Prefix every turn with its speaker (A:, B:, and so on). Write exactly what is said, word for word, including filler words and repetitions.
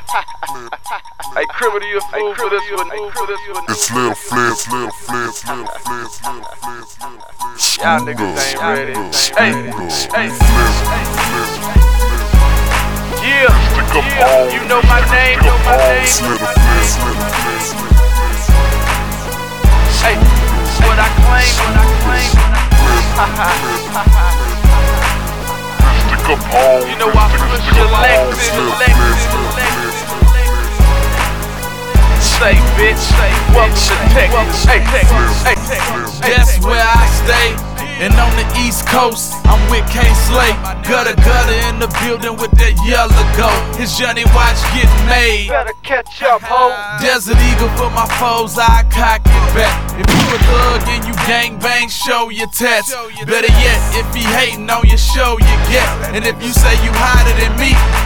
A: Hey, criminal, you a fool for this one.
B: It's Little Flips, Little Flips, Little Flips, Little Flips, Little Flips.
A: Y'all niggas ain't ready. Hey, hey, yeah, yeah, you know my name, know my name, know my name. Hey, what I claim, what I claim, what I claim. You know I push your Lexus, Lexus, Lexus. Say bitch, say welcome to Texas. Hey, Texas, hey, Texas.
C: That's where I stay. And on the East Coast, I'm with K Slate. Gutter gutter in the building with that yellow goat. His Johnny watch getting made.
A: Better catch up, ho.
C: Desert Eagle for my foes, I cock it back. If you a thug and you gang bang, show your tats. Better yet, if he hating on you, show your gap. And if you say you hotter than me,